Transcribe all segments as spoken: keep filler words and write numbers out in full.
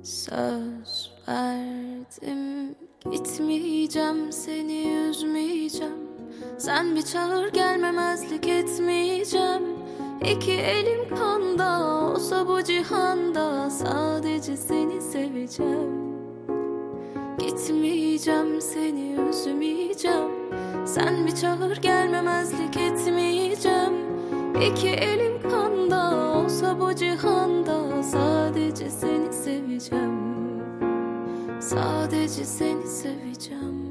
Söz verdim, gitmeyeceğim, seni üzmeyeceğim. Sen bir çağır, gelmemezlik etmeyeceğim. İki elim kanda, olsa bu cihanda sadece seni seveceğim. Gitmeyeceğim, seni üzmeyeceğim. Sen bir çağır, gelmemezlik etmeyeceğim. İki elim kanda, olsa bu cihanda sadece seni seveceğim. Sadece seni seveceğim.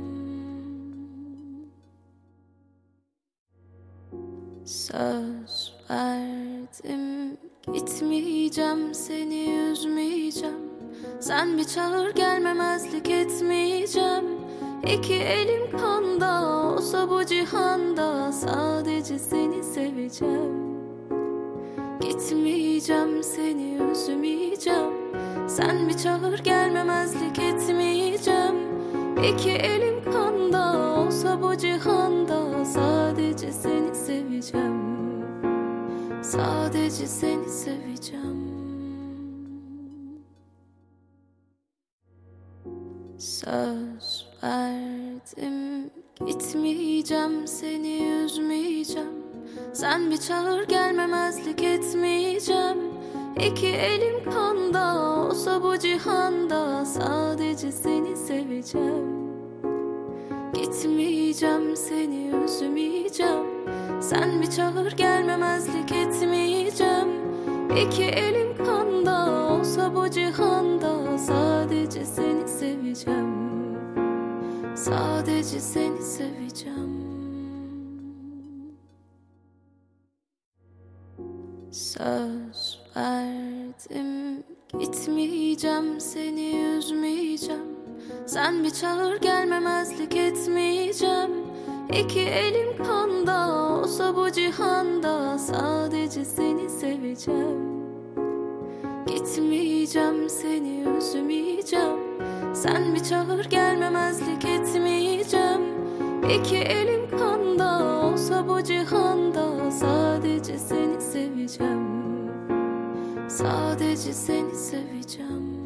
Söz verdim, gitmeyeceğim, seni üzmeyeceğim. Sen bir çağır, gelmemezlik etmeyeceğim. İki elim kanda, olsa bu cihanda sadece seni seveceğim. Gitmeyeceğim, seni üzmeyeceğim. Sen bir çağır, gelmemezlik etmeyeceğim. İki elim kanda, olsa bu cihanda sadece seni seveceğim. Sadece seni seveceğim. Söz verdim, gitmeyeceğim, seni üzmeyeceğim. Sen bir çağır, gelmemezlik etmeyeceğim. İki elim kanda, olsa bu cihanda sadece seni seveceğim. Gitmeyeceğim, seni üzmeyeceğim. Sen bir çağır, gelmemezlik etmeyeceğim. İki elim kanda, olsa bu cihanda sadece seni seveceğim. Sadece seni seveceğim. Söz verdim, gitmeyeceğim, seni üzmeyeceğim. Sen bir çağır, gelmemezlik etmeyeceğim. İki elim kanda, olsa bu cihanda sadece seni seveceğim. Gitmeyeceğim, seni üzmeyeceğim. Sen bir çağır, gelmemezlik etmeyeceğim. İki elim kanda, olsa bu cihanda sadece seni seveceğim. Sadece seni seveceğim.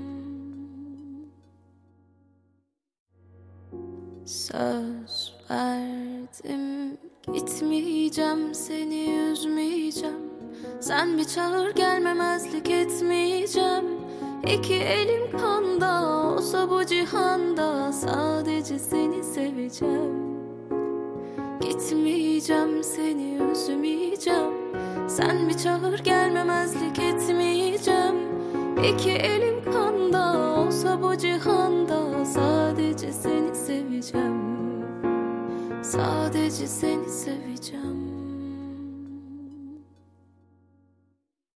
Söz verdim, gitmeyeceğim, seni üzmeyeceğim. Sen bir çağır, gelmemezlik etmeyeceğim. İki elim kanda, olsa bu cihanda sadece seni seveceğim. Gitmeyeceğim, seni üzmeyeceğim. Sen bir çağır, gelmemezlik etmeyeceğim. İki elim kanda, olsa bu cihanda sadece seni seveceğim. Sadece seni seveceğim.